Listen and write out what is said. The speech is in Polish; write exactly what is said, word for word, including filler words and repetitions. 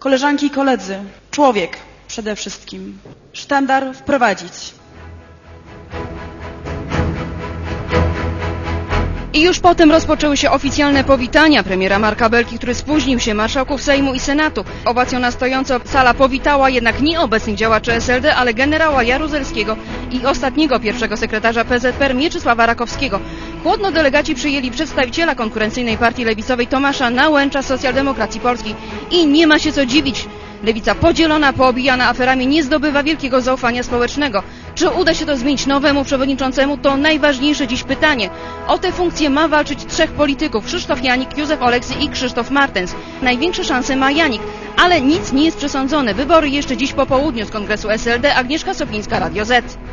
Koleżanki i koledzy, człowiek przede wszystkim. Sztandar wprowadzić. I już potem rozpoczęły się oficjalne powitania premiera Marka Belki, który spóźnił się, marszałków Sejmu i Senatu. Owacją na stojąco sala powitała jednak nie obecnych działaczy S L D, ale generała Jaruzelskiego i ostatniego pierwszego sekretarza P Z P R Mieczysława Rakowskiego. Chłodno delegaci przyjęli przedstawiciela konkurencyjnej partii lewicowej Tomasza Nałęcza z Socjaldemokracji Polskiej. I nie ma się co dziwić. Lewica podzielona, poobijana aferami nie zdobywa wielkiego zaufania społecznego. Czy uda się to zmienić nowemu przewodniczącemu? To najważniejsze dziś pytanie. O tę funkcję ma walczyć trzech polityków. Krzysztof Janik, Józef Oleksy i Krzysztof Martens. Największe szanse ma Janik, ale nic nie jest przesądzone. Wybory jeszcze dziś po południu. Z kongresu S L D Agnieszka Sopińska, Radio Z.